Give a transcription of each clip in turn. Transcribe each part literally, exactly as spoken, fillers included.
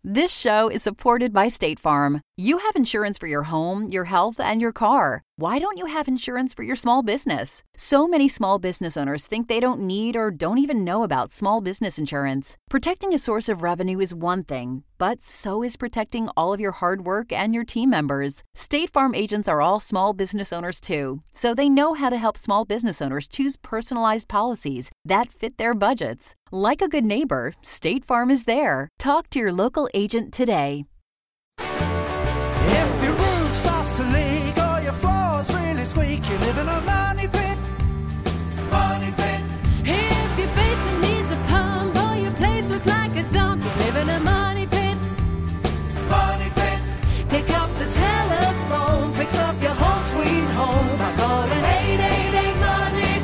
This show is supported by State Farm. You have insurance for your home, your health, and your car. Why don't you have insurance for your small business? So many small business owners think they don't need or don't even know about small business insurance. Protecting a source of revenue is one thing, but so is protecting all of your hard work and your team members. State Farm agents are all small business owners too, so they know how to help small business owners choose personalized policies that fit their budgets. Like a good neighbor, State Farm is there. Talk to your local agent today. If your roof starts to leak or your floor's really squeak, you live in a money pit. Money pit. If your basement needs a pump or your place looks like a dump, you live in a money pit. Money pit. Pick up the telephone, fix up your home sweet home by calling eight eight eight money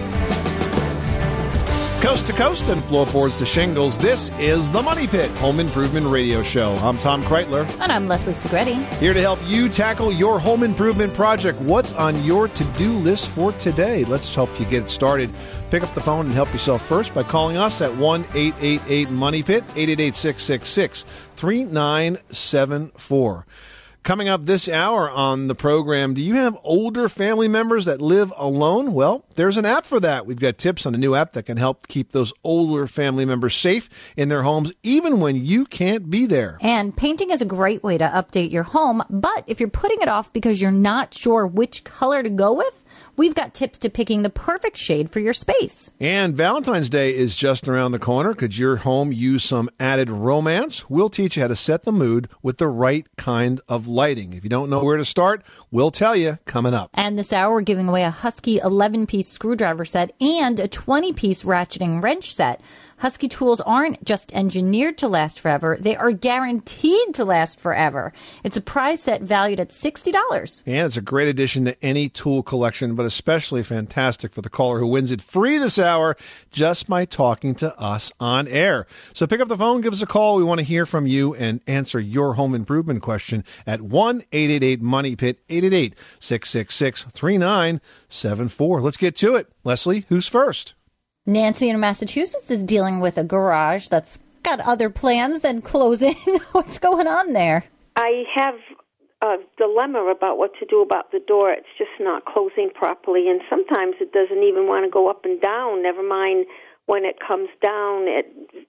pit. Coast to coast and floorboards to shingles, this is the Money Pit Home Improvement Radio Show. I'm Tom Kreitler. And I'm Leslie Segretti. Here to help you tackle your home improvement project. What's on your to-do list for today? Let's help you get it started. Pick up the phone and help yourself first by calling us at one eight eight eight money pit, eight eight eight, six six six, three nine seven four. Coming up this hour on the program, do you have older family members that live alone? Well, there's an app for that. We've got tips on a new app that can help keep those older family members safe in their homes, even when you can't be there. And painting is a great way to update your home, but if you're putting it off because you're not sure which color to go with, we've got tips to picking the perfect shade for your space. And Valentine's Day is just around the corner. Could your home use some added romance? We'll teach you how to set the mood with the right kind of lighting. If you don't know where to start, we'll tell you coming up. And this hour, we're giving away a Husky eleven-piece screwdriver set and a twenty-piece ratcheting wrench set. Husky tools aren't just engineered to last forever. They are guaranteed to last forever. It's a prize set valued at sixty dollars. And it's a great addition to any tool collection, but especially fantastic for the caller who wins it free this hour just by talking to us on air. So pick up the phone, give us a call. We want to hear from you and answer your home improvement question at one eight eight eight money pit, eight eight eight, six six six, three nine seven four. Let's get to it. Leslie, who's first? Nancy in Massachusetts is dealing with a garage that's got other plans than closing. What's going on there? I have a dilemma about what to do about the door. It's just not closing properly, and sometimes it doesn't even want to go up and down. Never mind when it comes down, it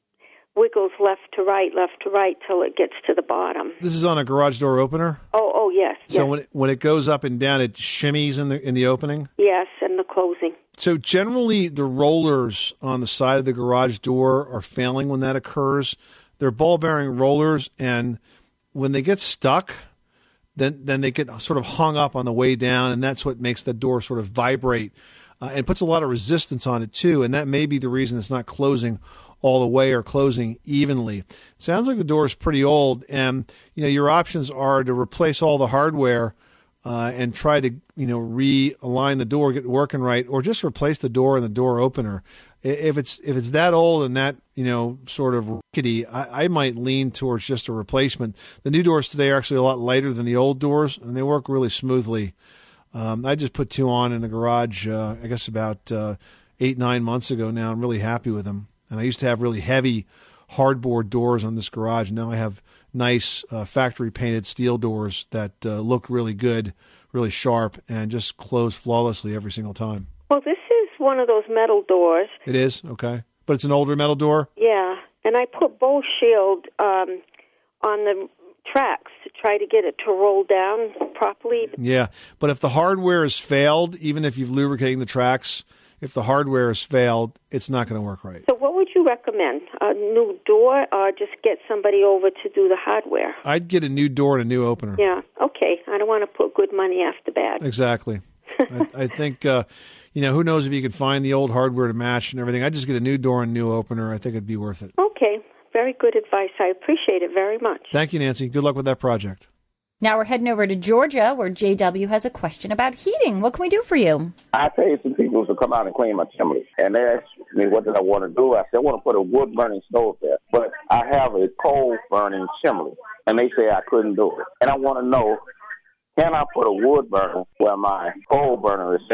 wiggles left to right, left to right till it gets to the bottom. This is on a garage door opener? Oh, oh yes. So yes. when it, when it goes up and down, it shimmies in the in the opening? Yes, and the closing. So generally, the rollers on the side of the garage door are failing when that occurs. They're ball-bearing rollers, and when they get stuck, then then they get sort of hung up on the way down, and that's what makes the door sort of vibrate uh, and puts a lot of resistance on it, too, and that may be the reason it's not closing all the way or closing evenly. It sounds like the door is pretty old, and you know your options are to replace all the hardware Uh, and try to, you know, realign the door, get it working right, or just replace the door and the door opener. If it's if it's that old and that, you know, sort of rickety, I, I might lean towards just a replacement. The new doors today are actually a lot lighter than the old doors, and they work really smoothly. Um, I just put two on in the garage, uh, I guess about uh, eight, nine months ago now. I'm really happy with them. And I used to have really heavy hardboard doors on this garage, and now I have nice uh, factory-painted steel doors that uh, look really good, really sharp, and just close flawlessly every single time. Well, this is one of those metal doors. It is? Okay. But it's an older metal door? Yeah, and I put Bow Shield um, on the tracks to try to get it to roll down properly. Yeah, but if the hardware has failed, even if you've lubricating the tracks, if the hardware has failed, it's not going to work right. So what would you recommend? A new door or just get somebody over to do the hardware? I'd get a new door and a new opener. Yeah, okay. I don't want to put good money after bad. Exactly. I, I think, uh, you know, who knows if you could find the old hardware to match and everything. I'd just get a new door and a new opener. I think it'd be worth it. Okay. Very good advice. I appreciate it very much. Thank you, Nancy. Good luck with that project. Now we're heading over to Georgia, where J W has a question about heating. What can we do for you? I paid some people to come out and clean my chimney, and they asked me what did I want to do. I said, I want to put a wood-burning stove there, but I have a coal-burning chimney, and they say I couldn't do it. And I want to know, can I put a wood burner where my coal burner is set?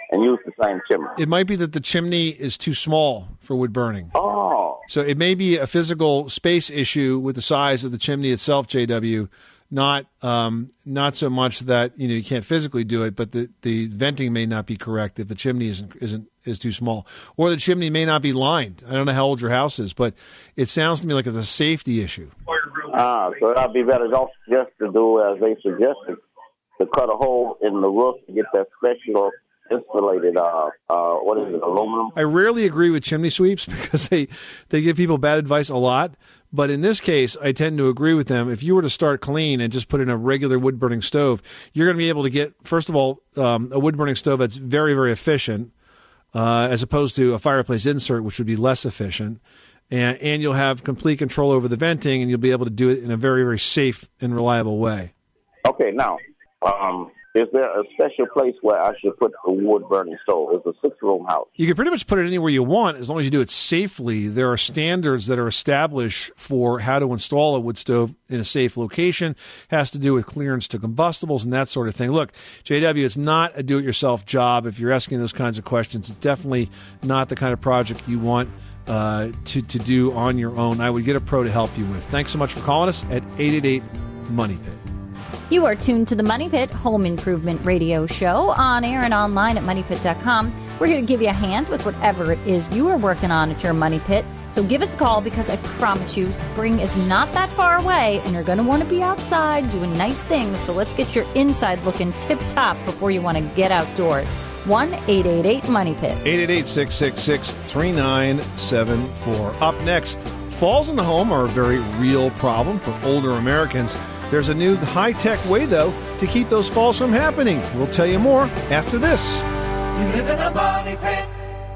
and use the same chimney. It might be that the chimney is too small for wood burning. Oh. So it may be a physical space issue with the size of the chimney itself, J W, not um, not so much that you know you can't physically do it, but the, the venting may not be correct if the chimney isn't isn't is too small, or the chimney may not be lined. I don't know how old your house is, but it sounds to me like it's a safety issue. Ah, so that'd be better off just to do as they suggested, to cut a hole in the roof to get that special insulated, uh, uh, what is it, aluminum? I rarely agree with chimney sweeps because they, they give people bad advice a lot. But in this case, I tend to agree with them. If you were to start clean and just put in a regular wood-burning stove, you're going to be able to get, first of all, um, a wood-burning stove that's very, very efficient, uh, as opposed to a fireplace insert, which would be less efficient. And, and you'll have complete control over the venting, and you'll be able to do it in a very, very safe and reliable way. Okay, now, um, is there a special place where I should put the wood-burning stove? It's a six-room house. You can pretty much put it anywhere you want as long as you do it safely. There are standards that are established for how to install a wood stove in a safe location. It has to do with clearance to combustibles and that sort of thing. Look, J W, it's not a do-it-yourself job. If you're asking those kinds of questions, it's definitely not the kind of project you want uh, to, to do on your own. I would get a pro to help you with. Thanks so much for calling us at eight eight eight, MONEY PIT. You are tuned to the Money Pit Home Improvement Radio Show on air and online at money pit dot com. We're here to give you a hand with whatever it is you are working on at your Money Pit. So give us a call because I promise you spring is not that far away and you're going to want to be outside doing nice things. So let's get your inside looking tip-top before you want to get outdoors. one eight eight eight money pit. eight eight eight, six six six, three nine seven four. Up next, falls in the home are a very real problem for older Americans. There's a new high-tech way, though, to keep those falls from happening. We'll tell you more after this. You live in a money pit.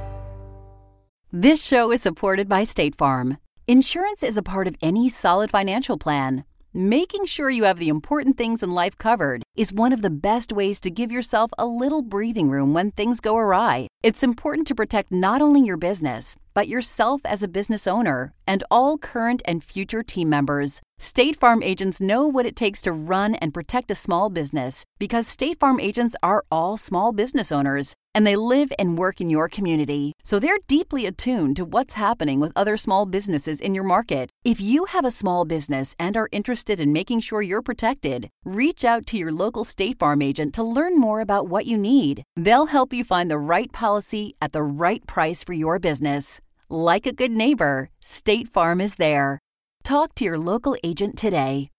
This show is supported by State Farm. Insurance is a part of any solid financial plan. Making sure you have the important things in life covered is one of the best ways to give yourself a little breathing room when things go awry. It's important to protect not only your business, but yourself as a business owner and all current and future team members. State Farm agents know what it takes to run and protect a small business because State Farm agents are all small business owners and they live and work in your community. So they're deeply attuned to what's happening with other small businesses in your market. If you have a small business and are interested in making sure you're protected, reach out to your local State Farm agent to learn more about what you need. They'll help you find the right policy at the right price for your business. Like a good neighbor, State Farm is there. Talk to your local agent today.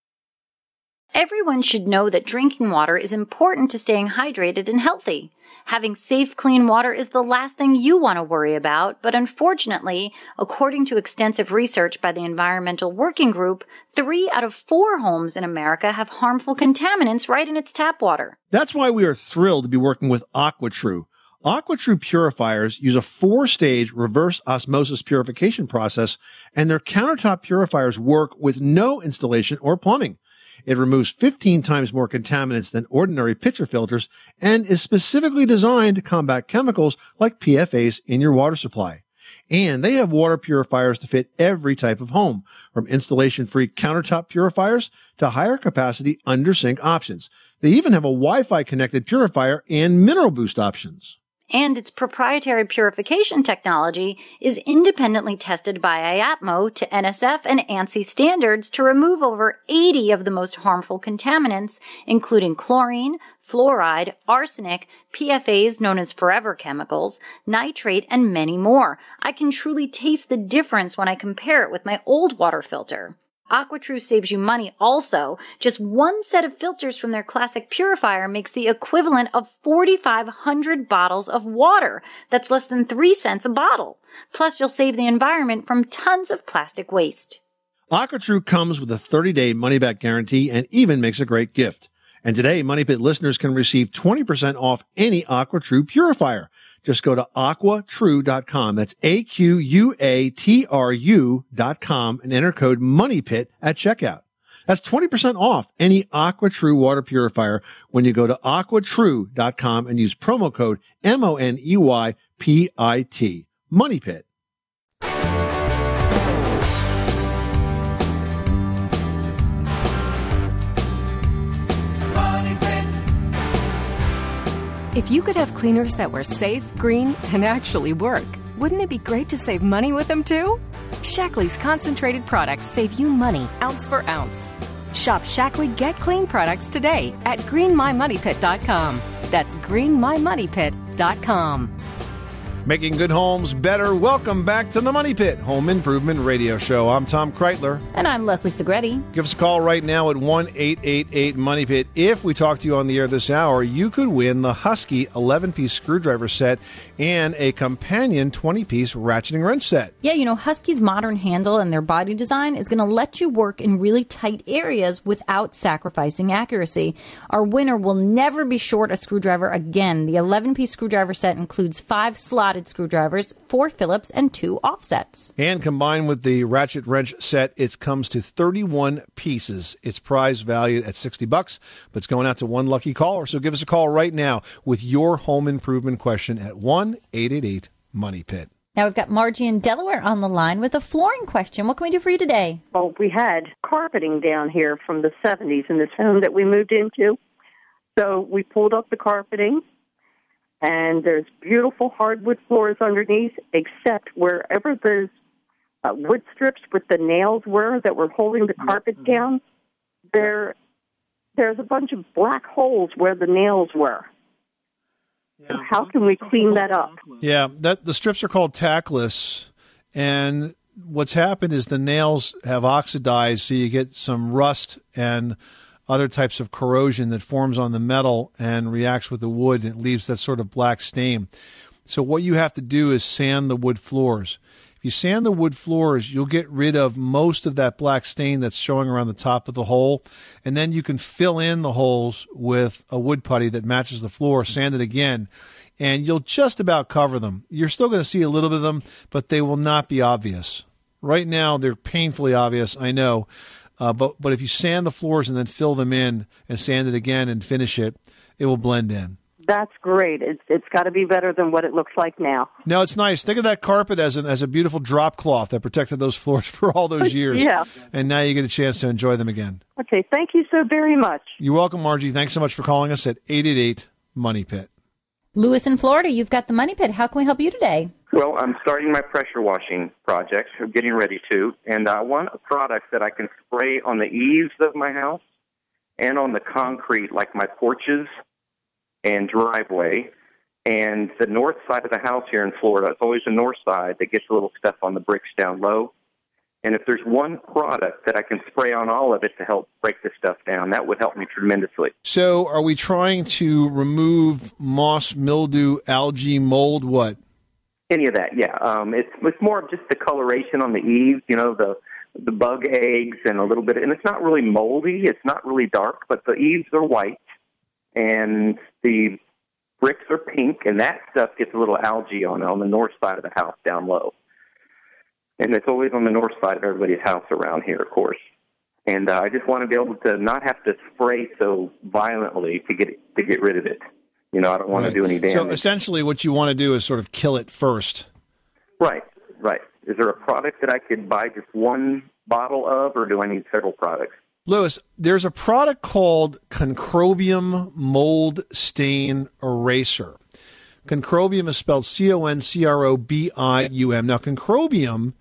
Everyone should know that drinking water is important to staying hydrated and healthy. Having safe, clean water is the last thing you want to worry about, but unfortunately, according to extensive research by the Environmental Working Group, three out of four homes in America have harmful contaminants right in its tap water. That's why we are thrilled to be working with AquaTrue. AquaTrue purifiers use a four-stage reverse osmosis purification process, and their countertop purifiers work with no installation or plumbing. It removes fifteen times more contaminants than ordinary pitcher filters and is specifically designed to combat chemicals like P F As in your water supply. And they have water purifiers to fit every type of home, from installation-free countertop purifiers to higher capacity under-sink options. They even have a Wi-Fi connected purifier and mineral boost options. And its proprietary purification technology is independently tested by I A P M O to N S F and ANSI standards to remove over eighty of the most harmful contaminants, including chlorine, fluoride, arsenic, P F As known as forever chemicals, nitrate, and many more. I can truly taste the difference when I compare it with my old water filter. AquaTrue saves you money also. Just one set of filters from their classic purifier makes the equivalent of forty-five hundred bottles of water. That's less than three cents a bottle. Plus, you'll save the environment from tons of plastic waste. AquaTrue comes with a thirty-day money-back guarantee and even makes a great gift. And today, Money Pit listeners can receive twenty percent off any AquaTrue purifier. Just go to aqua true dot com. That's A Q U A T R U dot com and enter code MONEYPIT at checkout. That's twenty percent off any AquaTrue water purifier when you go to aqua true dot com and use promo code M O N E Y P I T. MONEYPIT. If you could have cleaners that were safe, green, and actually work, wouldn't it be great to save money with them too? Shackley's concentrated products save you money ounce for ounce. Shop Shackley Get Clean products today at green my money pit dot com. That's green my money pit dot com. Making good homes better. Welcome back to the Money Pit Home Improvement Radio Show. I'm Tom Kreitler. And I'm Leslie Segretti. Give us a call right now at one eight eight eight money pit. If we talk to you on the air this hour, you could win the Husky eleven-piece screwdriver set and a companion twenty-piece ratcheting wrench set. Yeah, you know, Husky's modern handle and their body design is going to let you work in really tight areas without sacrificing accuracy. Our winner will never be short a screwdriver again. The eleven-piece screwdriver set includes five slotted screwdrivers, four Phillips, and two offsets. And combined with the ratchet wrench set, it comes to thirty-one pieces. It's prize valued at sixty bucks, but it's going out to one lucky caller. So give us a call right now with your home improvement question at one eight eight eight money pit. Now we've got Margie in Delaware on the line with a flooring question. What can we do for you today? Well, we had carpeting down here from the seventies in this home that we moved into. So we pulled up the carpeting, and there's beautiful hardwood floors underneath, except wherever those uh, wood strips with the nails were that were holding the carpet down, there, there's a bunch of black holes where the nails were. So how can we clean that up? Yeah, that the strips are called tackless, and what's happened is the nails have oxidized, so you get some rust and other types of corrosion that forms on the metal and reacts with the wood, and it leaves that sort of black stain. So what you have to do is sand the wood floors. If you sand the wood floors, you'll get rid of most of that black stain that's showing around the top of the hole, and then you can fill in the holes with a wood putty that matches the floor, sand it again, and you'll just about cover them. You're still going to see a little bit of them, but they will not be obvious. Right now, they're painfully obvious, I know. Uh, but but if you sand the floors and then fill them in and sand it again and finish it, it will blend in. That's great. It's it's got to be better than what it looks like now. No, it's nice. Think of that carpet as an as a beautiful drop cloth that protected those floors for all those years. Yeah. And now you get a chance to enjoy them again. Okay, thank you so very much. You're welcome, Margie. Thanks so much for calling us at eight eight eight money pit. Lewis in Florida, you've got the Money Pit. How can we help you today? Well, I'm starting my pressure washing project. I'm getting ready to, and I want a product that I can spray on the eaves of my house and on the concrete, like my porches and driveway. And the north side of the house here in Florida, it's always the north side that gets a little stuff on the bricks down low. And if there's one product that I can spray on all of it to help break this stuff down, that would help me tremendously. So are we trying to remove moss, mildew, algae, mold, what? Any of that, yeah. Um, it's it's more of just the coloration on the eaves, you know, the the bug eggs and a little bit. And it's not really moldy. It's not really dark, but the eaves are white and the bricks are pink, and that stuff gets a little algae on it on the north side of the house down low. And it's always on the north side of everybody's house around here, of course. And uh, I just want to be able to not have to spray so violently to get to get rid of it. You know, I don't want Right. to do any damage. So essentially what you want to do is sort of kill it first. Right, right. Is there a product that I could buy just one bottle of, or do I need several products? Lewis, there's a product called Concrobium Mold Stain Eraser. Concrobium is spelled C O N C R O B I U M. Now, Concrobium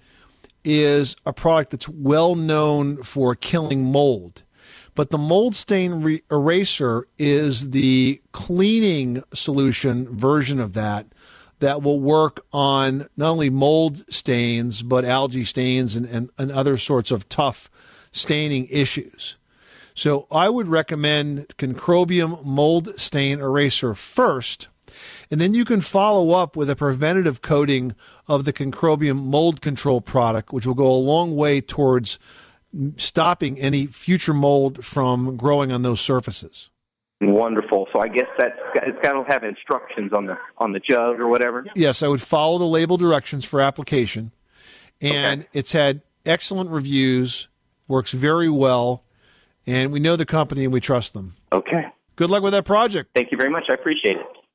is a product that's well known for killing mold. But the mold stain re- eraser is the cleaning solution version of that that will work on not only mold stains, but algae stains and, and, and other sorts of tough staining issues. So I would recommend Concrobium Mold Stain Eraser first, and then you can follow up with a preventative coating of the Concrobium Mold Control product, which will go a long way towards stopping any future mold from growing on those surfaces. Wonderful. So I guess that's it's got to have instructions on the on the jug or whatever. Yes, I would follow the label directions for application, and okay. It's had excellent reviews, works very well, and we know the company and we trust them. Okay. Good luck with that project. Thank you very much. I appreciate it.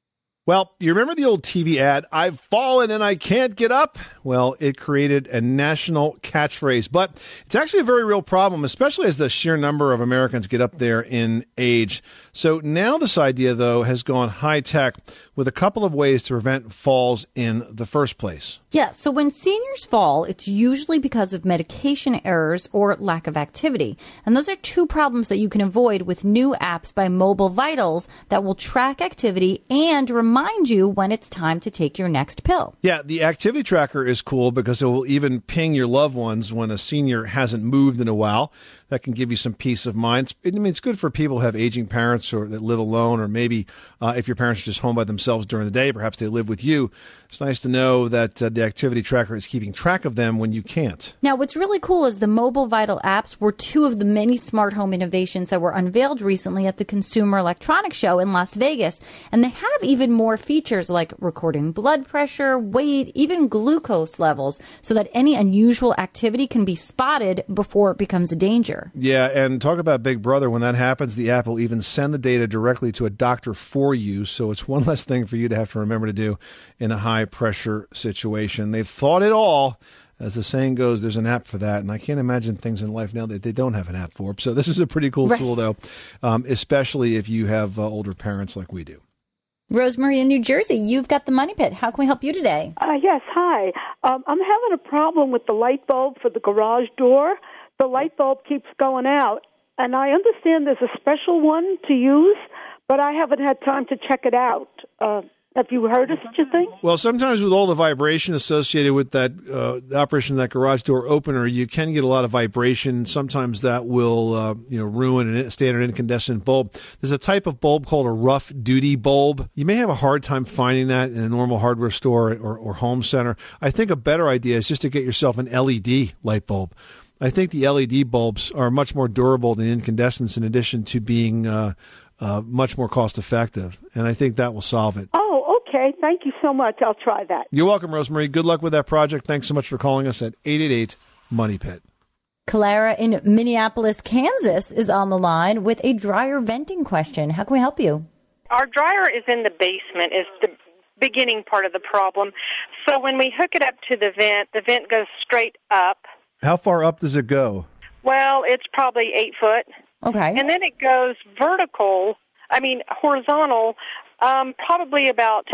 Well, you remember the old T V ad, "I've fallen and I can't get up"? Well, it created a national catchphrase, but it's actually a very real problem, especially as the sheer number of Americans get up there in age. So now this idea, though, has gone high-tech with a couple of ways to prevent falls in the first place. Yeah, so when seniors fall, it's usually because of medication errors or lack of activity. And those are two problems that you can avoid with new apps by Mobile Vitals that will track activity and remind you when it's time to take your next pill. Yeah, the activity tracker is cool because it will even ping your loved ones when a senior hasn't moved in a while. That can give you some peace of mind. I mean, it's good for people who have aging parents or that live alone, or maybe uh, if your parents are just home by themselves during the day, perhaps they live with you. It's nice to know that uh, the activity tracker is keeping track of them when you can't. Now, what's really cool is the Mobile Vital apps were two of the many smart home innovations that were unveiled recently at the Consumer Electronics Show in Las Vegas. And they have even more features like recording blood pressure, weight, even glucose levels, so that any unusual activity can be spotted before it becomes a danger. Yeah, and talk about Big Brother. When that happens, the app will even send the data directly to a doctor for you. So it's one less thing for you to have to remember to do in a high-pressure situation. They've thought it all. As the saying goes, there's an app for that. And I can't imagine things in life now that they don't have an app for. So this is a pretty cool right. tool, though, um, especially if you have uh, older parents like we do. Rosemary in New Jersey, you've got the Money Pit. How can we help you today? Uh, yes, hi. Um, I'm having a problem with the light bulb for the garage door. The light bulb keeps going out, and I understand there's a special one to use, but I haven't had time to check it out. Uh, have you heard of such a thing? Well, sometimes with all the vibration associated with that uh, the operation of that garage door opener, you can get a lot of vibration. Sometimes that will uh, you know ruin a standard incandescent bulb. There's a type of bulb called a rough duty bulb. You may have a hard time finding that in a normal hardware store or, or home center. I think a better idea is just to get yourself an L E D light bulb. I think the L E D bulbs are much more durable than incandescents in addition to being uh, uh, much more cost effective. And I think that will solve it. Oh, okay. Thank you so much. I'll try that. You're welcome, Rosemary. Good luck with that project. Thanks so much for calling us at eight eight eight, MONEY PIT. Clara in Minneapolis, Kansas is on the line with a dryer venting question. How can we help you? Our dryer is in the basement, is the beginning part of the problem. So when we hook it up to the vent, the vent goes straight up. How far up does it go? Well, it's probably eight foot. Okay. And then it goes vertical, I mean horizontal, um, probably about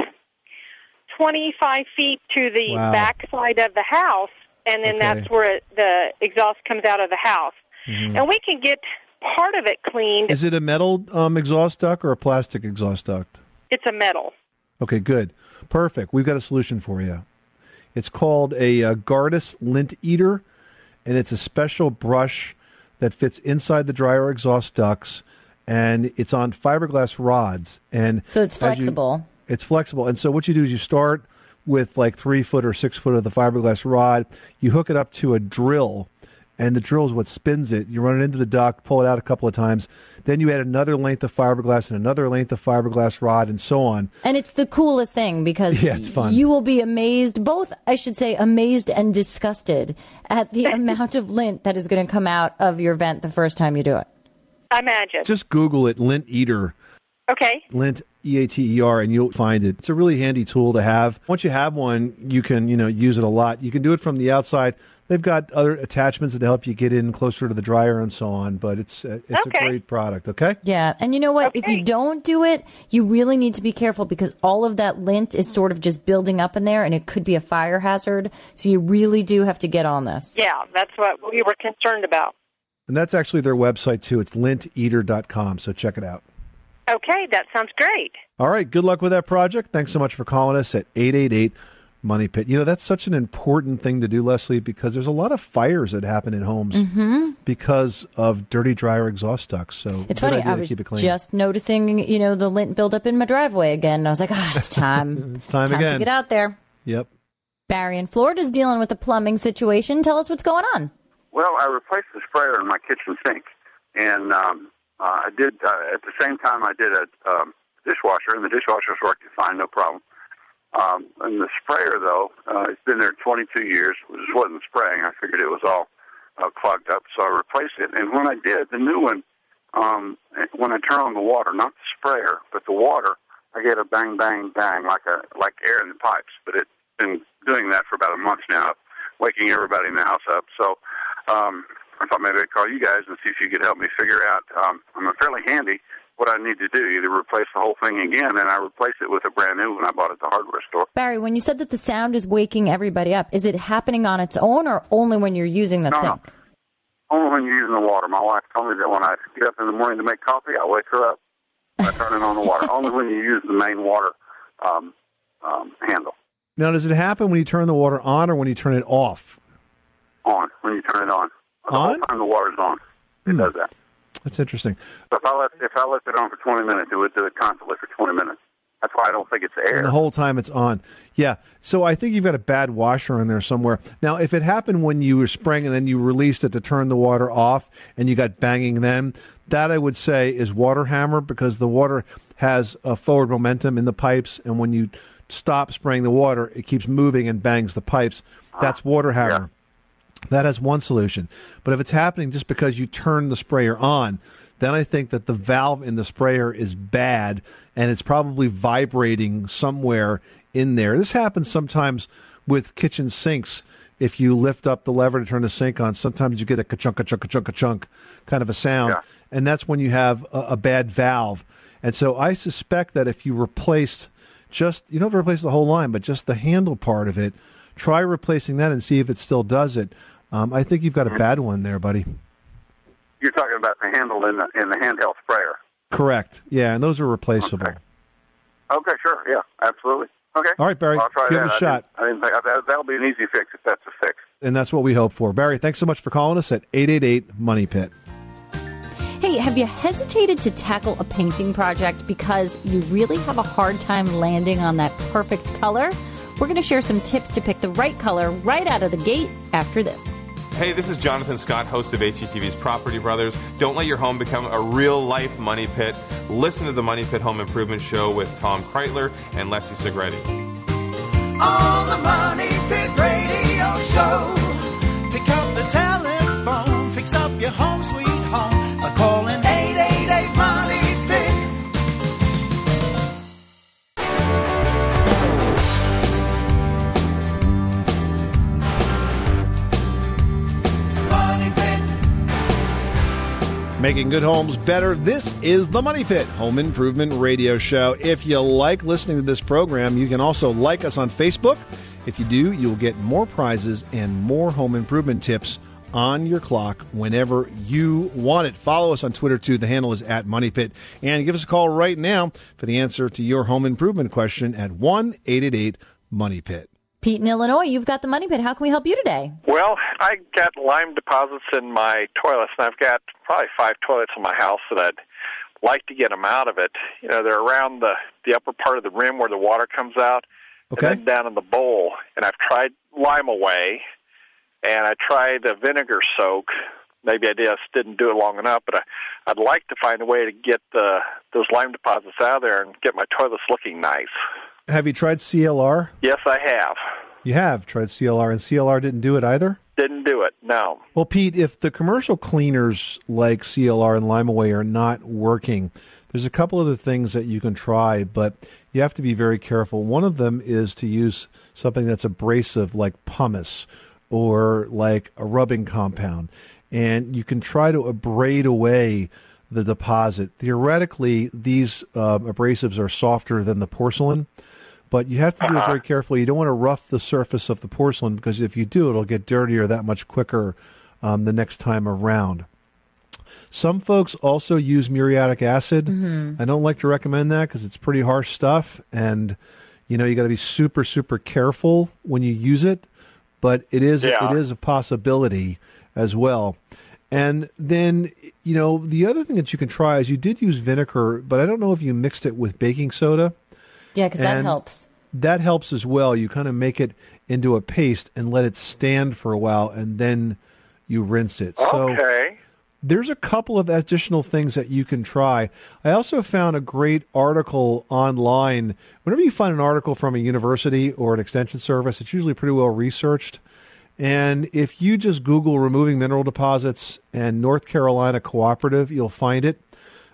twenty-five feet to the Wow. back side of the house, and then Okay. that's where it, the exhaust comes out of the house. Mhm. And we can get part of it cleaned. Is it a metal um, exhaust duct or a plastic exhaust duct? It's a metal. Okay, good. Perfect. We've got a solution for you. It's called a uh, Gardas Lint Eater, and it's a special brush that fits inside the dryer exhaust ducts, and it's on fiberglass rods. And So it's as you- flexible. it's flexible. And so what you do is you start with like three foot or six foot of the fiberglass rod. You hook it up to a drill, and the drill is what spins it. You run it into the duct, pull it out a couple of times. Then you add another length of fiberglass and another length of fiberglass rod and so on. And it's the coolest thing because Yeah, it's fun. you will be amazed, both, I should say, amazed and disgusted at the amount of lint that is going to come out of your vent the first time you do it. I imagine. Just Google it, Lint Eater. Okay. Lint, E A T E R, and you'll find it. It's a really handy tool to have. Once you have one, you can, you know, use it a lot. You can do it from the outside. They've got other attachments that help you get in closer to the dryer and so on, but it's uh, it's Okay. a great product, okay? Yeah, and you know what? If you don't do it, you really need to be careful because all of that lint is sort of just building up in there, and it could be a fire hazard. So you really do have to get on this. Yeah, that's what we were concerned about. And that's actually their website, too. It's lint eater dot com, so check it out. Okay, that sounds great. All right, good luck with that project. Thanks so much for calling us at eight eight eight, MONEY PIT. You know, that's such an important thing to do, Leslie, because there's a lot of fires that happen in homes Mm-hmm. because of dirty dryer exhaust ducts. So It's good funny. idea I to was keep it clean. just noticing, you know, the lint buildup in my driveway again. And I was like, ah, it's time. It's time to again. get out there. Yep. Barry in Florida is dealing with the plumbing situation. Tell us what's going on. Well, I replaced the sprayer in my kitchen sink, and um, uh, I did uh, at the same time I did a um, dishwasher, and the dishwasher's working fine, no problem. Um, and the sprayer, though, uh, it's been there twenty-two years. It just wasn't spraying. I figured it was all uh, clogged up, so I replaced it. And when I did, the new one, um, when I turn on the water, not the sprayer, but the water, I get a bang, bang, bang, like a like air in the pipes. But it's been doing that for about a month now, waking everybody in the house up. So um, I thought maybe I'd call you guys and see if you could help me figure out. Um, I'm fairly handy what I need to do, either replace the whole thing again, and I replace it with a brand new one I bought at the hardware store. Barry, when you said that the sound is waking everybody up, is it happening on its own or only when you're using that no, sink? No. Only when you're using the water. My wife told me that when I get up in the morning to make coffee, I wake her up. I turn it on the water. Only when you use the main water um, um, handle. Now, does it happen when you turn the water on or when you turn it off? On, when you turn it on. The on? whole time the water's on. It Hmm. does that. That's interesting. So if I left if I left it on for twenty minutes, it would do it constantly for twenty minutes. That's why I don't think it's air. And the whole time it's on. Yeah. So I think you've got a bad washer in there somewhere. Now, if it happened when you were spraying and then you released it to turn the water off and you got banging then, that I would say is water hammer, because the water has a forward momentum in the pipes, and when you stop spraying the water, it keeps moving and bangs the pipes. That's water hammer. Yeah. That has one solution. But if it's happening just because you turn the sprayer on, then I think that the valve in the sprayer is bad, and it's probably vibrating somewhere in there. This happens sometimes with kitchen sinks. If you lift up the lever to turn the sink on, sometimes you get a ka-chunk, ka-chunk, ka-chunk, ka-chunk kind of a sound, yeah. and that's when you have a, a bad valve. And so I suspect that if you replaced just, you don't have to replace the whole line, but just the handle part of it, try replacing that and see if it still does it. Um, I think you've got a bad one there, buddy. You're talking about the handle in the in the handheld sprayer. Correct. Yeah, and those are replaceable. Okay, okay sure. Yeah, absolutely. Okay. All right, Barry, I'll try give that. it a shot. I didn't, I didn't think that, that'll be an easy fix if that's a fix. And that's what we hope for. Barry, thanks so much for calling us at eight eight eight Money Pit. Hey, have you hesitated to tackle a painting project because you really have a hard time landing on that perfect color? We're going to share some tips to pick the right color right out of the gate after this. Hey, this is Jonathan Scott, host of H G T V's Property Brothers. Don't let your home become a real-life money pit. Listen to the Money Pit Home Improvement Show with Tom Kreitler and Leslie Segretti. On the Money Pit Radio Show, pick up the telephone, fix up your home sweet home by calling eight eight eight Money Pit. Making good homes better. This is the Money Pit Home Improvement Radio Show. If you like listening to this program, you can also like us on Facebook. If you do, you'll get more prizes and more home improvement tips on your clock whenever you want it. Follow us on Twitter, too. The handle is at Money Pit. And give us a call right now for the answer to your home improvement question at one eight eight eight Money Pit. Pete in Illinois, you've got the Money Pit. How can we help you today? Well, I got lime deposits in my toilets, and I've got probably five toilets in my house that I'd like to get them out of it. You know, they're around the, the upper part of the rim where the water comes out, okay, and then down in the bowl. And I've tried Lime Away, and I tried a vinegar soak. Maybe I just didn't do it long enough, but I, I'd like to find a way to get the, those lime deposits out of there and get my toilets looking nice. Have you tried C L R? Yes, I have. You have tried C L R, and C L R didn't do it either? Didn't do it, no. Well, Pete, if the commercial cleaners like C L R and Lime Away are not working, there's a couple other things that you can try, but you have to be very careful. One of them is to use something that's abrasive like pumice or like a rubbing compound, and you can try to abrade away the deposit. Theoretically, these uh, abrasives are softer than the porcelain, but you have to do it very carefully. You don't want to rough the surface of the porcelain, because if you do, it'll get dirtier that much quicker um, the next time around. Some folks also use muriatic acid. Mm-hmm. I don't like to recommend that because it's pretty harsh stuff, and you know you got to be super, super careful when you use it. But it is Yeah. it is a possibility as well. And then you know the other thing that you can try is you did use vinegar, but I don't know if you mixed it with baking soda. Yeah, because that And helps. That helps as well. You kind of make it into a paste and let it stand for a while, and then you rinse it. So Okay. there's a couple of additional things that you can try. I also found a great article online. Whenever you find an article from a university or an extension service, it's usually pretty well researched. And if you just Google removing mineral deposits and North Carolina Cooperative, you'll find it.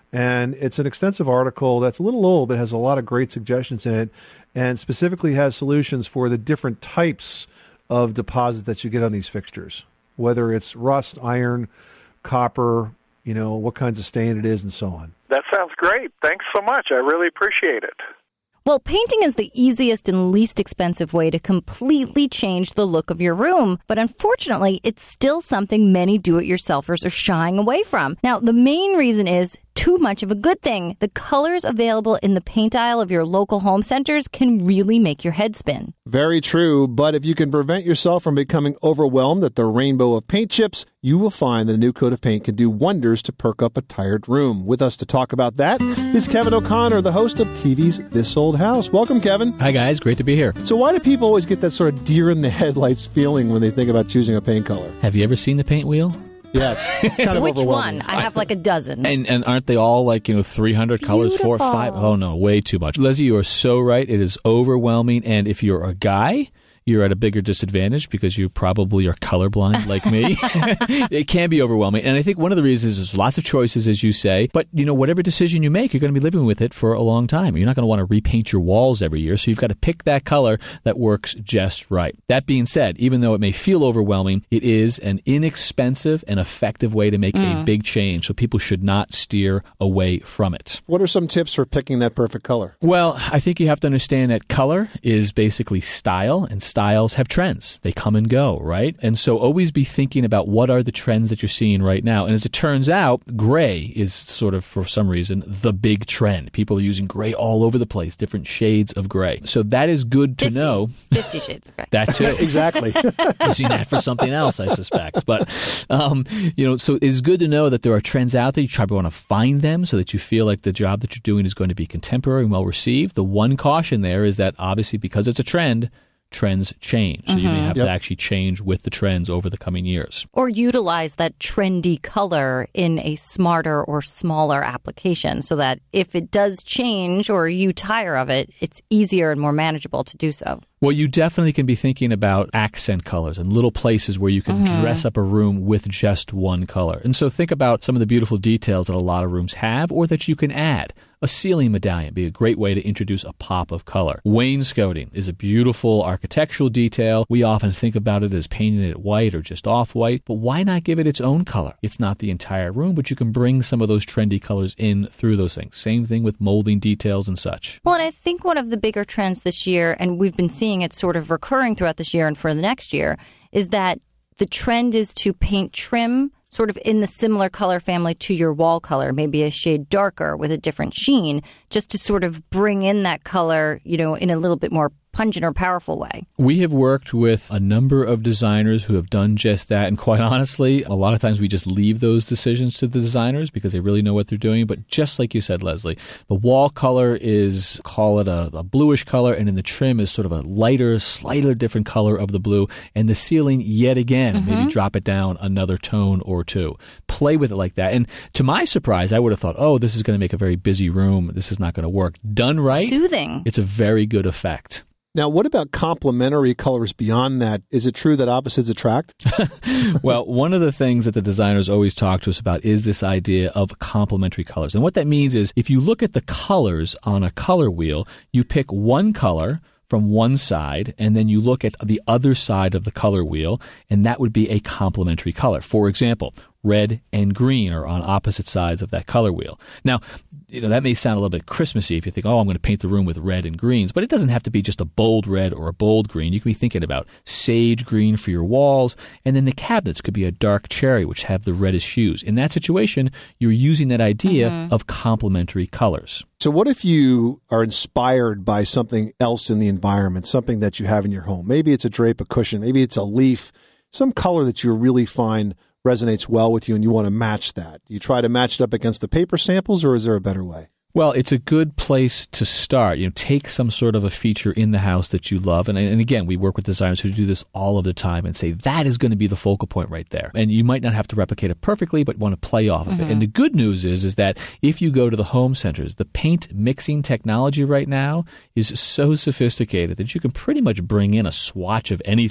And it's an extensive article that's a little old, but has a lot of great suggestions in it, and specifically has solutions for the different types of deposits that you get on these fixtures, whether it's rust, iron, copper, you know, what kinds of stain it is, and so on. That sounds great. Thanks so much. I really appreciate it. Well, painting is the easiest and least expensive way to completely change the look of your room. But unfortunately, it's still something many do-it-yourselfers are shying away from. Now, the main reason is too much of a good thing. The colors available in the paint aisle of your local home centers can really make your head spin. Very true, but if you can prevent yourself from becoming overwhelmed at the rainbow of paint chips, you will find that a new coat of paint can do wonders to perk up a tired room. With us to talk about that is Kevin O'Connor, the host of T V's This Old House. Welcome, Kevin. Hi, guys. Great to be here. So why do people always get that sort of deer in the headlights feeling when they think about choosing a paint color? Have you ever seen the paint wheel? Yeah, it's kind of Which overwhelming. one? I have like a dozen. And and aren't they all like, you know, three hundred colors, four or five? Oh, no, way too much. Leslie, you are so right. It is overwhelming. And if you're a guy, you're at a bigger disadvantage because you probably are colorblind like me. It can be overwhelming. And I think one of the reasons is there's lots of choices, as you say. But, you know, whatever decision you make, you're going to be living with it for a long time. You're not going to want to repaint your walls every year. So you've got to pick that color that works just right. That being said, even though it may feel overwhelming, it is an inexpensive and effective way to make mm. a big change. So people should not steer away from it. What are some tips for picking that perfect color? Well, I think you have to understand that color is basically style, and style Styles have trends. They come and go, right? And so always be thinking about what are the trends that you're seeing right now. And as it turns out, gray is sort of, for some reason, the big trend. People are using gray all over the place, different shades of gray. So that is good to fifty, know. fifty shades of gray. That too. Exactly. Using that for something else, I suspect. But, um, you know, so it's good to know that there are trends out there. You try to want to find them so that you feel like the job that you're doing is going to be contemporary and well received. The one caution there is that obviously because it's a trend, trends change. So mm-hmm. you may have yep. to actually change with the trends over the coming years. Or utilize that trendy color in a smarter or smaller application so that if it does change or you tire of it, it's easier and more manageable to do so. Well, you definitely can be thinking about accent colors and little places where you can mm-hmm. dress up a room with just one color. And so think about some of the beautiful details that a lot of rooms have or that you can add. A ceiling medallion would be a great way to introduce a pop of color. Wainscoting is a beautiful architectural detail. We often think about it as painting it white or just off-white, but why not give it its own color? It's not the entire room, but you can bring some of those trendy colors in through those things. Same thing with molding details and such. Well, and I think one of the bigger trends this year, and we've been seeing it sort of recurring throughout this year and for the next year, is that the trend is to paint trim sort of in the similar color family to your wall color, maybe a shade darker with a different sheen, just to sort of bring in that color, you know, in a little bit more pungent or powerful way. We have worked with a number of designers who have done just that. And quite honestly, a lot of times we just leave those decisions to the designers because they really know what they're doing. But just like you said, Leslie, the wall color is, call it a, a bluish color, and in the trim is sort of a lighter, slightly different color of the blue. And the ceiling, yet again, mm-hmm. maybe drop it down another tone or two. Play with it like that. And to my surprise, I would have thought, oh, this is going to make a very busy room. This is not going to work. Done right. Soothing. It's a very good effect. Now, what about complementary colors beyond that? Is it true that opposites attract? Well, one of the things that the designers always talk to us about is this idea of complementary colors. And what that means is if you look at the colors on a color wheel, you pick one color from one side, and then you look at the other side of the color wheel, and that would be a complementary color. For example, red and green are on opposite sides of that color wheel. Now, you know, that may sound a little bit Christmassy if you think, oh, I'm going to paint the room with red and greens, but it doesn't have to be just a bold red or a bold green. You can be thinking about sage green for your walls, and then the cabinets could be a dark cherry, which have the reddish hues. In that situation, you're using that idea mm-hmm. of complementary colors. So what if you are inspired by something else in the environment, something that you have in your home? Maybe it's a drape, a cushion, maybe it's a leaf, some color that you really find resonates well with you and you want to match that. Do you try to match it up against the paper samples, or is there a better way? Well, it's a good place to start. You know, take some sort of a feature in the house that you love. And, and again, we work with designers who do this all of the time and say that is going to be the focal point right there. And you might not have to replicate it perfectly, but want to play off of mm-hmm. it. And the good news is, is that if you go to the home centers, the paint mixing technology right now is so sophisticated that you can pretty much bring in a swatch of anything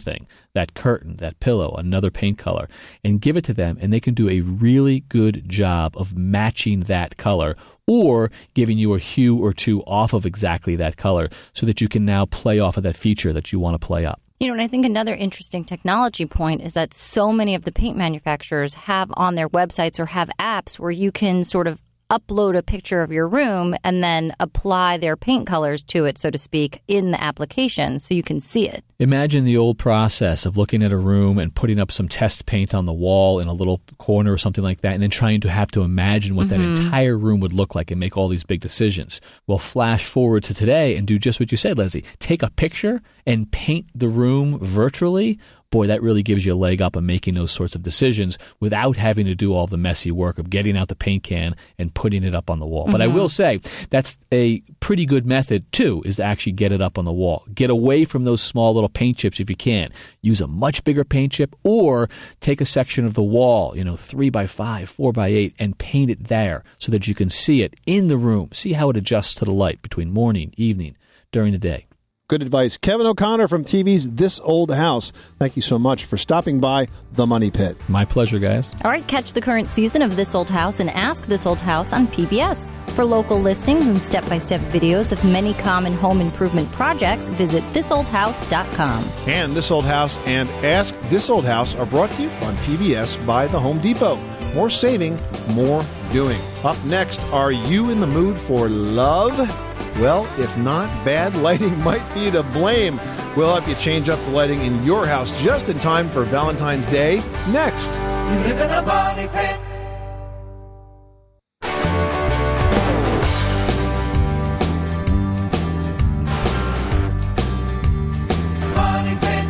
that curtain, that pillow, another paint color, and give it to them, and they can do a really good job of matching that color or giving you a hue or two off of exactly that color so that you can now play off of that feature that you want to play up. You know, and I think another interesting technology point is that so many of the paint manufacturers have on their websites or have apps where you can sort of upload a picture of your room and then apply their paint colors to it, so to speak, in the application so you can see it. Imagine the old process of looking at a room and putting up some test paint on the wall in a little corner or something like that, and then trying to have to imagine what Mm-hmm. that entire room would look like and make all these big decisions. Well, flash forward to today and do just what you said, Leslie. Take a picture and paint the room virtually. Boy, that really gives you a leg up on making those sorts of decisions without having to do all the messy work of getting out the paint can and putting it up on the wall. Mm-hmm. But I will say that's a pretty good method, too, is to actually get it up on the wall. Get away from those small little paint chips if you can. Use a much bigger paint chip or take a section of the wall, you know, three by five, four by eight, and paint it there so that you can see it in the room. See how it adjusts to the light between morning, evening, during the day. Good advice. Kevin O'Connor from T V's This Old House. Thank you so much for stopping by The Money Pit. My pleasure, guys. All right, catch the current season of This Old House and Ask This Old House on P B S. For local listings and step-by-step videos of many common home improvement projects, visit this old house dot com. And This Old House and Ask This Old House are brought to you on P B S by The Home Depot. More saving, more doing. Up next, are you in the mood for love? Well, if not, bad lighting might be to blame. We'll help you change up the lighting in your house just in time for Valentine's Day next. You live in a money pit. Money pit.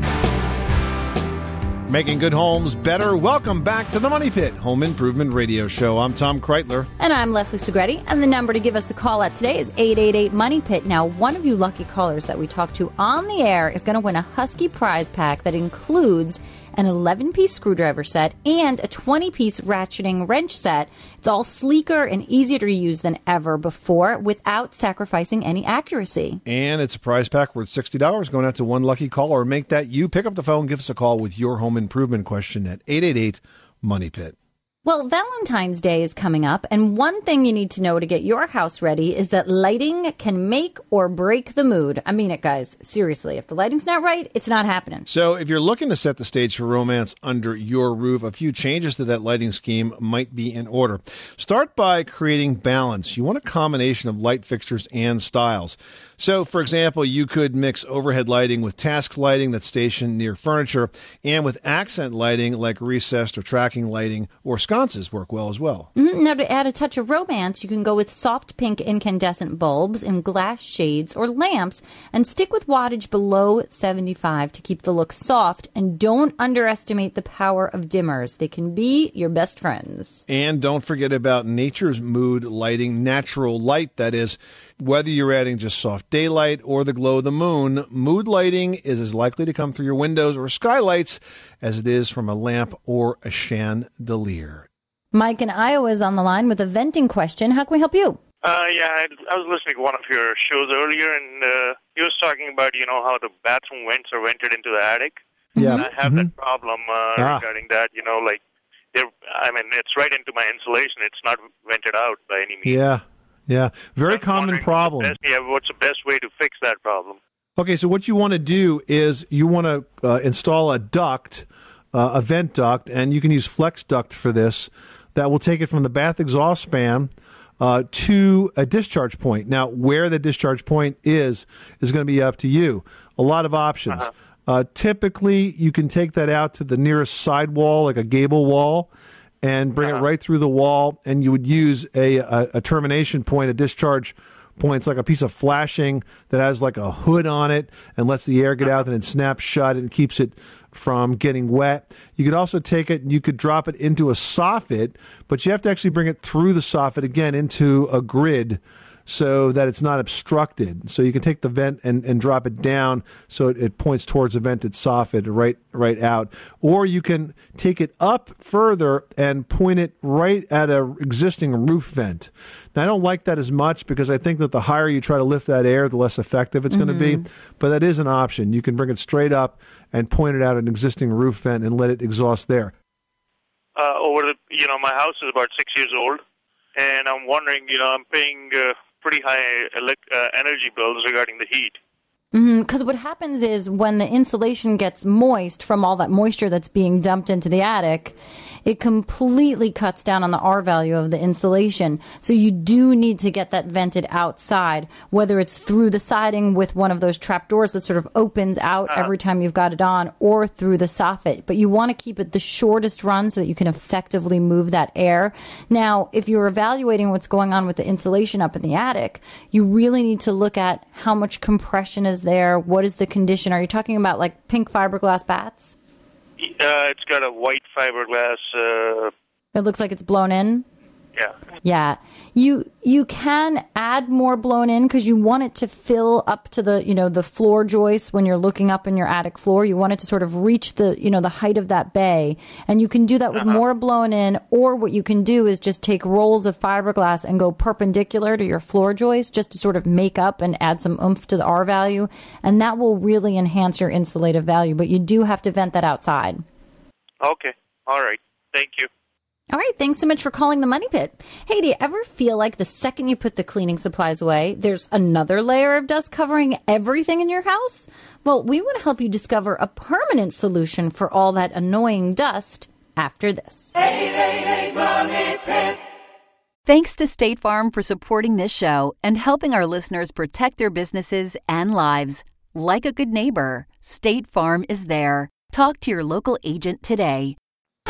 Making good homes better. Welcome back to the Money Pit Home Improvement Radio Show. I'm Tom Kreitler. And I'm Leslie Segretti. And the number to give us a call at today is eight eight eight, MONEY PIT. Now, one of you lucky callers that we talked to on the air is going to win a Husky prize pack that includes an eleven-piece screwdriver set and a twenty-piece ratcheting wrench set. It's all sleeker and easier to use than ever before without sacrificing any accuracy. And it's a prize pack worth sixty dollars going out to one lucky caller. Make that you. Pick up the phone, give us a call with your home improvement question at eight eight eight, MONEY PIT. Well, Valentine's Day is coming up, and one thing you need to know to get your house ready is that lighting can make or break the mood. I mean it, guys. Seriously, if the lighting's not right, it's not happening. So if you're looking to set the stage for romance under your roof, a few changes to that lighting scheme might be in order. Start by creating balance. You want a combination of light fixtures and styles. So, for example, you could mix overhead lighting with task lighting that's stationed near furniture and with accent lighting like recessed or tracking lighting or sconces work well as well. Mm-hmm. Now, to add a touch of romance, you can go with soft pink incandescent bulbs in glass shades or lamps and stick with wattage below seventy-five to keep the look soft, and don't underestimate the power of dimmers. They can be your best friends. And don't forget about nature's mood lighting, natural light, that is. Whether you're adding just soft daylight or the glow of the moon, mood lighting is as likely to come through your windows or skylights as it is from a lamp or a chandelier. Mike in Iowa is on the line with a venting question. How can we help you? Uh, yeah, I, I was listening to one of your shows earlier, and uh, he was talking about, you know, how the bathroom vents are vented into the attic. Yeah. And I have Mm-hmm. that problem uh, Ah. regarding that, you know, like, they're, I mean, it's right into my insulation. It's not vented out by any means. Yeah, yeah. Very common problem. Best, yeah, what's the best way to fix that problem? Okay, so what you want to do is you want to uh, install a duct, uh, a vent duct, and you can use flex duct for this. That will take it from the bath exhaust fan uh, to a discharge point. Now, where the discharge point is is going to be up to you. A lot of options. Uh-huh. Uh, typically, you can take that out to the nearest side wall, like a gable wall, and bring Uh-huh. it right through the wall, and you would use a, a, a termination point, a discharge point. It's like a piece of flashing that has like a hood on it and lets the air get out, and it snaps shut and keeps it from getting wet. You could also take it and you could drop it into a soffit, but you have to actually bring it through the soffit again into a grid so that it's not obstructed. So you can take the vent and, and drop it down so it, it points towards the vented soffit right right out. Or you can take it up further and point it right at a existing roof vent. Now, I don't like that as much because I think that the higher you try to lift that air, the less effective it's mm-hmm. going to be. But that is an option. You can bring it straight up and point it at an existing roof vent and let it exhaust there. Uh, over the, you know, my house is about six years old, and I'm wondering, you know, I'm paying uh, pretty high elect- uh, energy bills regarding the heat. Because mm-hmm, what happens is when the insulation gets moist from all that moisture that's being dumped into the attic, it completely cuts down on the R value of the insulation. So you do need to get that vented outside, whether it's through the siding with one of those trap doors that sort of opens out uh-huh. every time you've got it on, or through the soffit. But you want to keep it the shortest run so that you can effectively move that air. Now, if you're evaluating what's going on with the insulation up in the attic, you really need to look at how much compression is there. What is the condition? Are you talking about like pink fiberglass bats? Uh, it's got a white fiberglass. Uh... It looks like it's blown in? Yeah. Yeah. You you can add more blown in because you want it to fill up to the, you know, the floor joists when you're looking up in your attic floor. You want it to sort of reach the, you know, the height of that bay. And you can do that with uh-huh. more blown in, or what you can do is just take rolls of fiberglass and go perpendicular to your floor joist just to sort of make up and add some oomph to the R value. And that will really enhance your insulative value. But you do have to vent that outside. Okay. All right. Thank you. All right, thanks so much for calling the Money Pit. Hey, do you ever feel like the second you put the cleaning supplies away, there's another layer of dust covering everything in your house? Well, we want to help you discover a permanent solution for all that annoying dust after this. eight eight eight Money Pit. Thanks to State Farm for supporting this show and helping our listeners protect their businesses and lives. Like a good neighbor, State Farm is there. Talk to your local agent today.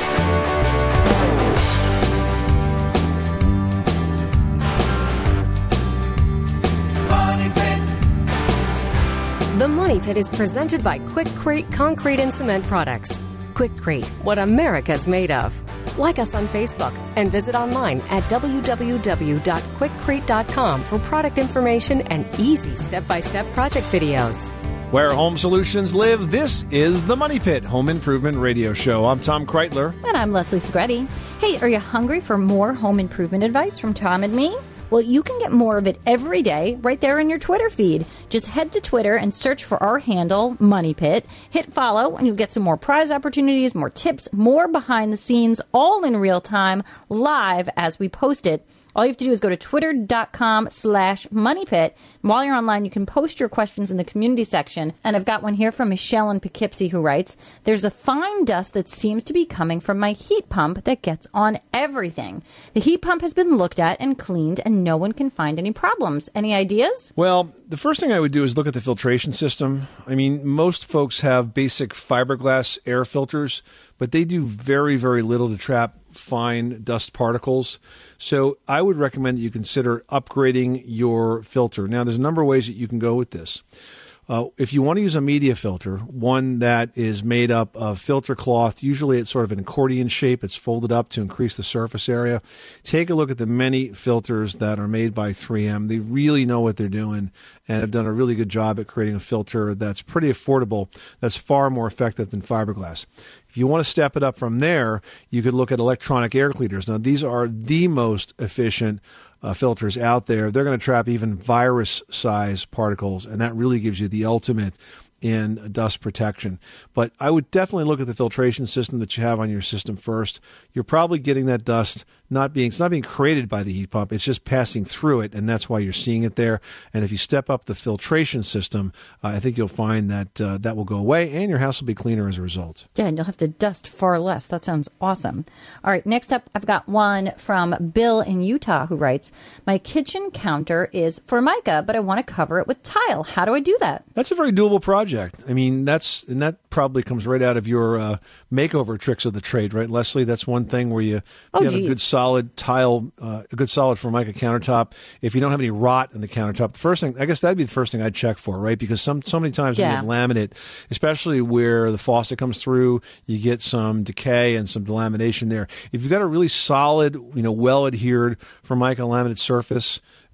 The Money Pit is presented by Quikrete Concrete and Cement Products. Quikrete, what America's made of. Like us on Facebook and visit online at w w w dot quikrete dot com for product information and easy step-by-step project videos. Where home solutions live, this is the Money Pit Home Improvement Radio Show. I'm Tom Kreitler. And I'm Leslie Segretti. Hey, are you hungry for more home improvement advice from Tom and me? Well, you can get more of it every day right there in your Twitter feed. Just head to Twitter and search for our handle, Money Pit. Hit follow, and you'll get some more prize opportunities, more tips, more behind the scenes, all in real time, live as we post it. All you have to do is go to twitter.com slash moneypit. While you're online, you can post your questions in the community section. And I've got one here from Michelle in Poughkeepsie who writes, there's a fine dust that seems to be coming from my heat pump that gets on everything. The heat pump has been looked at and cleaned, and no one can find any problems. Any ideas? Well, the first thing I would do is look at the filtration system. I mean, most folks have basic fiberglass air filters, but they do very, very little to trap fine dust particles. So I would recommend that you consider upgrading your filter. Now, there's a number of ways that you can go with this. Uh, if you want to use a media filter, one that is made up of filter cloth, usually it's sort of an accordion shape, it's folded up to increase the surface area. Take a look at the many filters that are made by three M. They really know what they're doing and have done a really good job at creating a filter that's pretty affordable, that's far more effective than fiberglass. If you want to step it up from there, you could look at electronic air cleaners. Now, these are the most efficient uh, filters out there. They're going to trap even virus-size particles, and that really gives you the ultimate in dust protection. But I would definitely look at the filtration system that you have on your system first. You're probably getting that dust not being, it's not being created by the heat pump. It's just passing through it, and that's why you're seeing it there. And if you step up the filtration system, uh, I think you'll find that uh, that will go away, and your house will be cleaner as a result. Yeah, and you'll have to dust far less. That sounds awesome. All right, next up, I've got one from Bill in Utah who writes, my kitchen counter is Formica, but I want to cover it with tile. How do I do that? That's a very doable project. I mean, that's and that probably comes right out of your uh, makeover tricks of the trade, right, Leslie? That's one thing where you, oh, you have geez. a good solid tile, uh, a good solid Formica countertop. If you don't have any rot in the countertop, the first thing, I guess that'd be the first thing I'd check for, right? Because some so many times yeah. when you have laminate, especially where the faucet comes through, you get some decay and some delamination there. If you've got a really solid, you know, well adhered Formica laminate surface,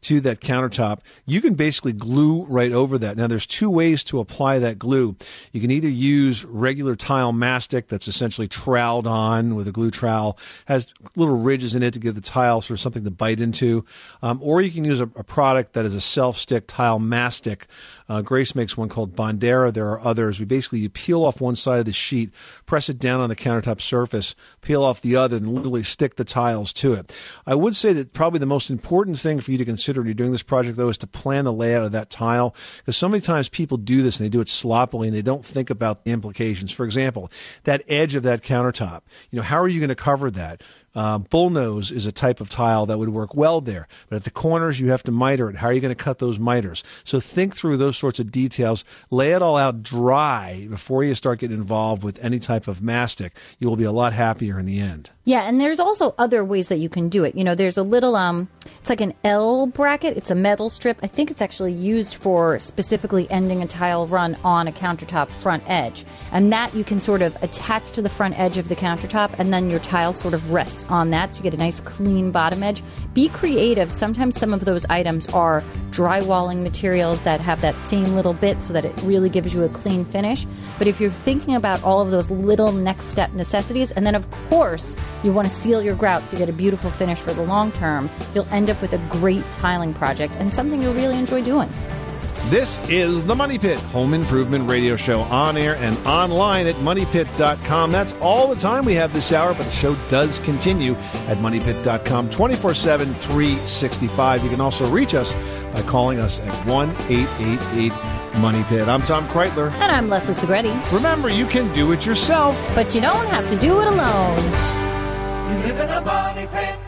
to that countertop, you can basically glue right over that. Now, there's two ways to apply that glue. You can either use regular tile mastic that's essentially troweled on with a glue trowel, has little ridges in it to give the tile sort of something to bite into, um, or you can use a, a product that is a self-stick tile mastic. Uh, Grace makes one called Bondera. There are others. We basically, you peel off one side of the sheet, press it down on the countertop surface, peel off the other, and literally stick the tiles to it. I would say that probably the most important thing for you to consider when you're doing this project, though, is to plan the layout of that tile, because so many times people do this and they do it sloppily and they don't think about the implications. For example, that edge of that countertop, you know, how are you going to cover that? Uh, bullnose is a type of tile that would work well there. But at the corners, you have to miter it. How are you going to cut those miters? So think through those sorts of details. Lay it all out dry before you start getting involved with any type of mastic. You will be a lot happier in the end. Yeah, and there's also other ways that you can do it. You know, there's a little, um, it's like an L bracket. It's a metal strip. I think it's actually used for specifically ending a tile run on a countertop front edge. And that you can sort of attach to the front edge of the countertop, and then your tile sort of rests on that, so you get a nice clean bottom edge. Be creative. Sometimes some of those items are drywalling materials that have that same little bit so that it really gives you a clean finish. But if you're thinking about all of those little next step necessities, and then of course you want to seal your grout so you get a beautiful finish for the long term, you'll end up with a great tiling project and something you'll really enjoy doing. This is the Money Pit Home Improvement Radio Show, on air and online at money pit dot com. That's all the time we have this hour, but the show does continue at money pit dot com twenty-four seven, three sixty-five. You can also reach us by calling us at one eight eight eight Money Pit. I'm Tom Kreitler. And I'm Leslie Segretti. Remember, you can do it yourself, but you don't have to do it alone. You live in a money pit.